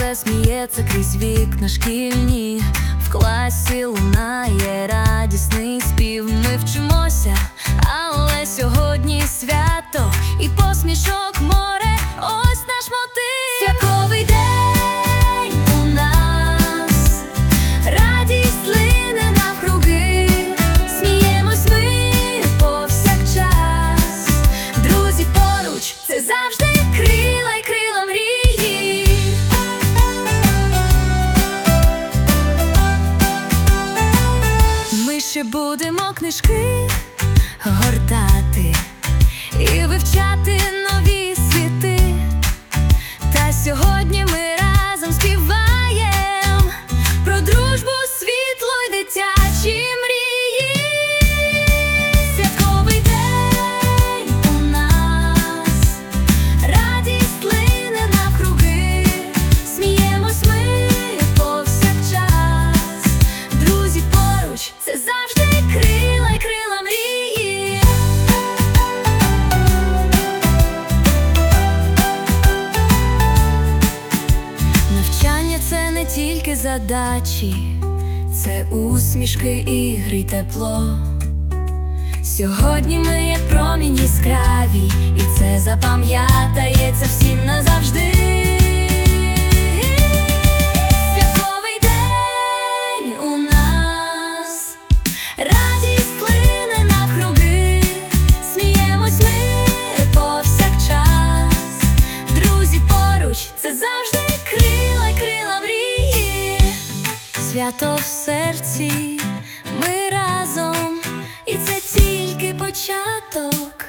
вже сміється крізь вікна шкільні. В класі лунає радісний спів. Ми вчимося, але сьогодні свято і посмішок море. Ось наш мотив. Святковий день у нас, радість лине навкруги. Сміємось ми повсякчас. Друзі поруч, це завжди крила й крила мрії. Ми ще будемо книжки гортати і вивчати нові світи. Та сьогодні ми разом співаєм про дружбу, світло й дитячі мрії. Святковий день у нас, радість лине навкруги. Сміємось ми повсякчас. Друзі поруч, це завжди крила й крила мрії. Навчання – це не тільки задачі, це усмішки, ігри й тепло. Сьогодні ми як промінь яскраві, і це запам'ятається всім назавжди. Святковий день у нас, радість лине навкруги. Сміємось ми повсякчас. Друзі поруч, це завжди крила й крила мрії. Свято в серці, ми разом, і це тільки початок.